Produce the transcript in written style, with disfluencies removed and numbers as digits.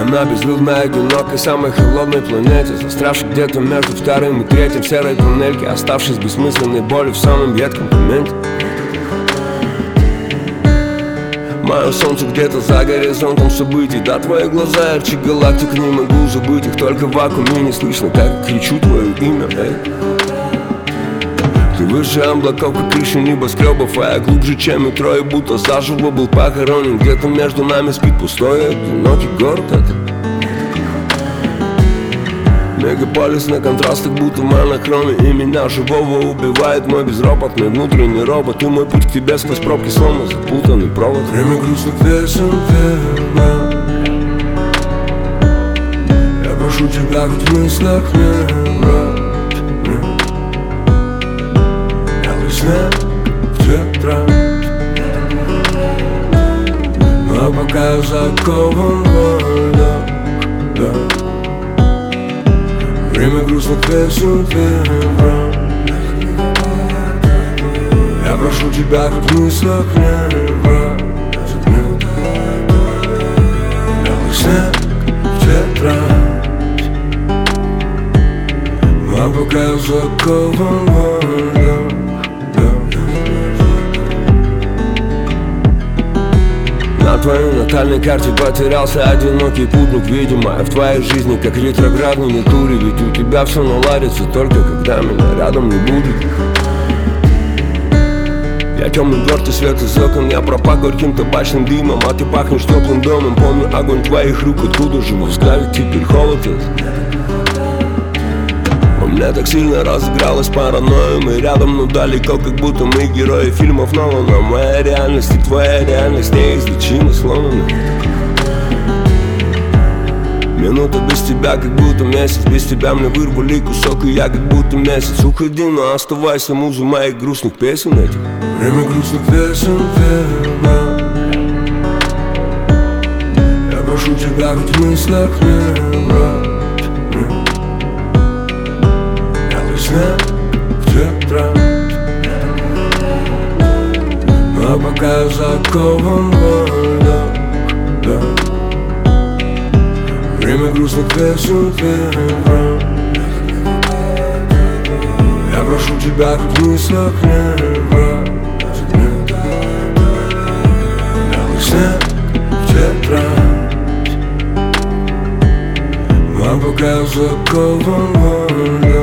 на безлюдной, одинокой, самой холодной планете, застрявшей где-то между вторым и третьим в серой туннельке, оставшись бессмысленной болью в самом едком моменте. Мое солнце где-то за горизонтом событий, да, твои глаза ярче галактик, не могу забыть их, только в вакууме не слышно, как кричу твое имя, эй. Ты выше облаков, как крыша небоскребов, а я глубже, чем метро, и будто заживо был похоронен. Где-то между нами спит пустой, одинокий город этот. Мегаполис на контрастах, будто в монохроме, и меня живого убивает мой безропотный внутренний робот. И мой путь к тебе сквозь пробки, словно запутанный провод. Время грустных песен пела. Я прошу тебя хоть в мыслях не брать. Снег в тетрадь, а пока я закован в льдах, да. Время грустных песен перебрал. Я прошу тебя хоть в мыслях не брать. Белый снег в тетрадь, а пока я закован в льдах. На твоей натальной карте потерялся одинокий путник, видимо, в твоей жизни как ретроградный Нетуре. Ведь у тебя все наладится только когда меня рядом не будет. Я темный двор, ты свет из окон, я пропах горьким табачным дымом, а ты пахнешь теплым домом. Помню огонь твоих рук, откуда же во взгляде теперь холод этот. Меня так сильно разыгралась паранойя. Мы рядом, но далеко, как будто мы герои фильмов Нолана. Моя реальность и твоя реальность неизлечимо сломана. Минута без тебя, как будто месяц. Без тебя мне вырвали кусок, и я как будто месяц. Уходи, но оставайся музой моих грустных песен этих. Время грустных песен пела. Я прошу тебя хоть в мыслях не брать. Снег в тетрадь, а пока я закован в льдах, да. Время грустных песен перебрал. Я прошу тебя хоть в мыслях не брать. Белый снег в тетрадь, а пока я закован в льдах.